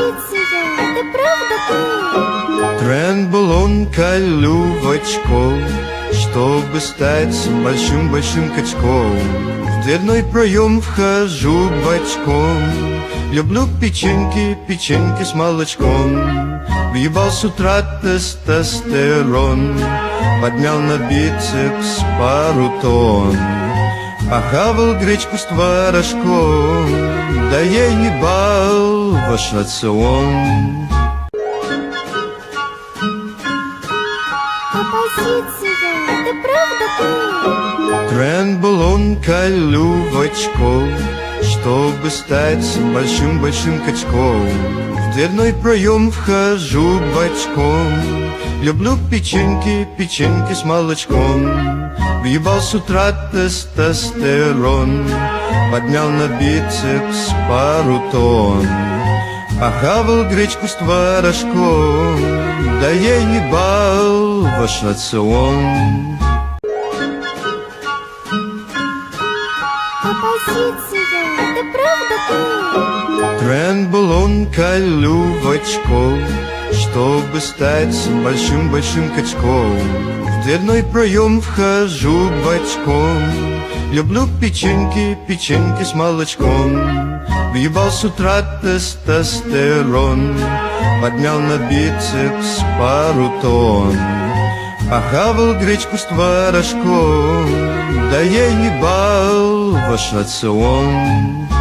Оппозиция, это правда ты? Тренбулон колювачков, чтобы стать большим-большим качком. В дверной проем вхожу бочком. Люблю печеньки, печеньки с молочком. Въебал с утра тестостерон, поднял на бицепс пару тонн. Похавал гречку с творожком, да я ебал ваш рацион. Оппозиция, это правда ты? Тренбулон колювачков, чтобы стать большим-большим качком. В дверной проем вхожу бочком. Люблю печеньки, печеньки с молочком. Въебал с утра тестостерон, поднял на бицепс пару тонн. Похавал гречку с творожком, да я ебал ваш рацион. Оппозиция, это правда ты? Тренбулон колювачков, чтобы стать большим-большим качком. В дверной проем вхожу бочком. Люблю печеньки, печеньки с молочком. Въебал с утра тестостерон, поднял на бицепс пару тонн. Похавал гречку с творожком, да я ебал ваш рацион.